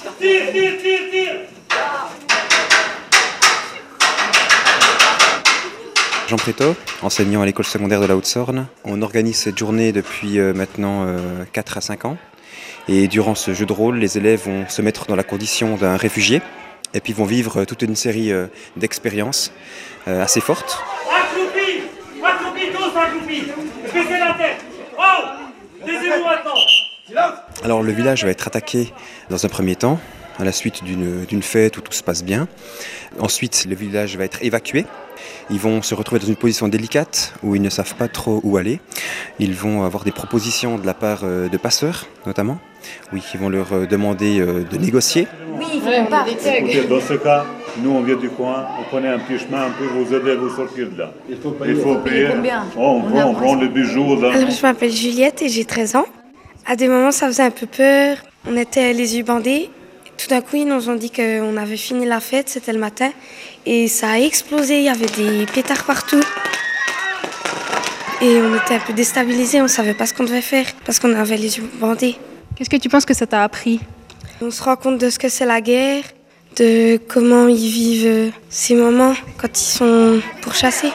Tire, tire, tire, tire. Jean Prétot, enseignant à l'école secondaire de la Haute-Sorne. On organise cette journée depuis maintenant 4 à 5 ans. Et durant ce jeu de rôle, les élèves vont se mettre dans la condition d'un réfugié et puis vont vivre toute une série d'expériences assez fortes. Accroupis, tous accroupis. Baissez la tête. Oh, taisez-vous maintenant. Alors le village va être attaqué dans un premier temps, à la suite d'une fête où tout se passe bien. Ensuite, le village va être évacué. Ils vont se retrouver dans une position délicate où ils ne savent pas trop où aller. Ils vont avoir des propositions de la part de passeurs, notamment, oui, qui vont leur demander de négocier. Oui, il faut qu'on parte. Écoutez, dans ce cas, nous on vient du coin, on connaît un petit chemin, on peut vous aider à vous sortir de là. Il faut payer. Combien? On prend le bijou là. Alors, je m'appelle Juliette et j'ai 13 ans. À des moments, ça faisait un peu peur. On était les yeux bandés. Tout d'un coup, ils nous ont dit qu'on avait fini la fête, c'était le matin. Et ça a explosé, il y avait des pétards partout. Et on était un peu déstabilisés, on ne savait pas ce qu'on devait faire parce qu'on avait les yeux bandés. Qu'est-ce que tu penses que ça t'a appris? On se rend compte de ce que c'est la guerre, de comment ils vivent ces moments quand ils sont pourchassés.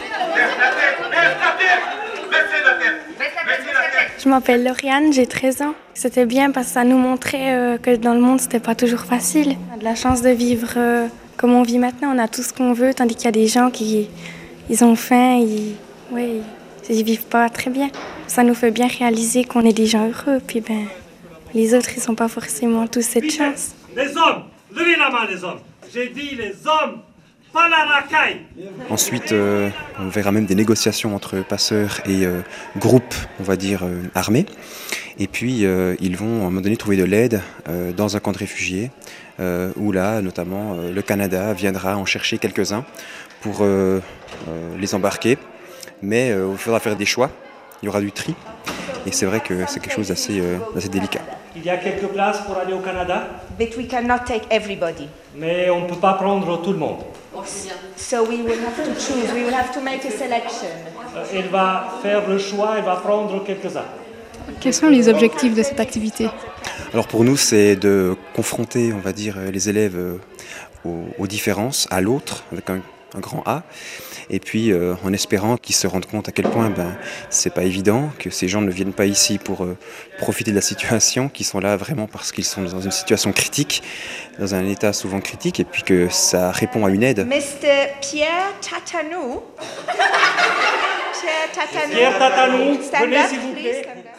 Je m'appelle Lauriane, j'ai 13 ans. C'était bien parce que ça nous montrait que dans le monde, c'était pas toujours facile. On a de la chance de vivre comme on vit maintenant. On a tout ce qu'on veut, tandis qu'il y a des gens qui ils ont faim, ils vivent pas très bien. Ça nous fait bien réaliser qu'on est des gens heureux. Puis les autres, ils n'ont pas forcément tous cette chance. Les hommes, levez la main les hommes. J'ai dit les hommes, pas la racaille. Ensuite, on verra même des négociations entre passeurs et groupes, on va dire, armés. Et puis, ils vont à un moment donné trouver de l'aide dans un camp de réfugiés, où là, notamment, le Canada viendra en chercher quelques-uns pour les embarquer. Mais il faudra faire des choix, il y aura du tri. Et c'est vrai que c'est quelque chose d'assez délicat. Il y a quelques places pour aller au Canada, But we cannot take everybody. mais on ne peut pas prendre tout le monde. So we will have to choose, we will have to make a selection. Elle va faire le choix, elle va prendre quelques-uns. Quels sont les objectifs de cette activité? Alors pour nous, c'est de confronter, on va dire, les élèves aux différences, à l'autre, avec un grand A. Et puis en espérant qu'ils se rendent compte à quel point c'est pas évident, que ces gens ne viennent pas ici pour profiter de la situation, qu'ils sont là vraiment parce qu'ils sont dans une situation critique, dans un état souvent critique, et puis que ça répond à une aide. Mr. Pierre Tatanou. Pierre Tatanou, Stand venez up, s'il vous please, plaît. stand up.